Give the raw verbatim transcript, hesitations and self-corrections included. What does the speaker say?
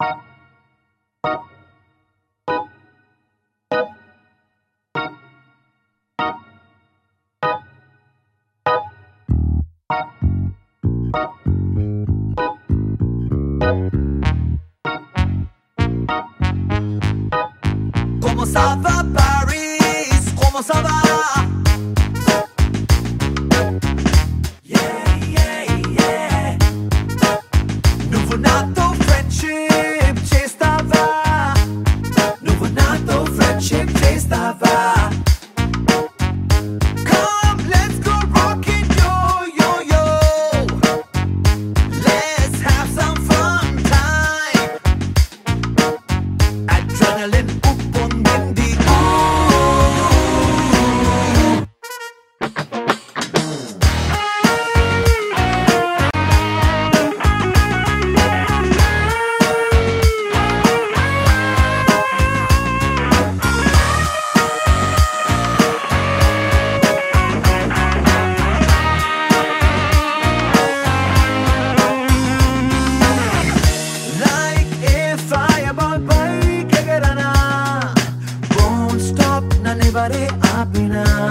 Comment ça va Paris? Comment ça va? Yeah, yeah, yeah. నువ్వు నాతో friendship చేస్తావా? నువ్వు నాతో friendship చేస్తావా? Come, let's go rockin' yo, yo, yo. Let's have some fun time. Adrenaline ఉప్పొంగింది. Like a fireball bike ఎగరనా. Won't stop నన్నెవరే ఆపినా.